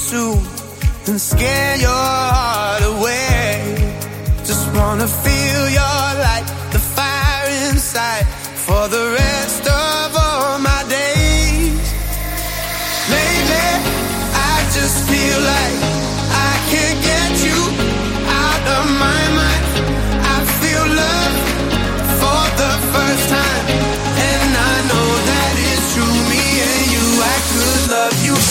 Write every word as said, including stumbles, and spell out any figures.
soon and scare your heart away. Just wanna feel your light, the fire inside, for the rest of all my days. Lately, I just feel like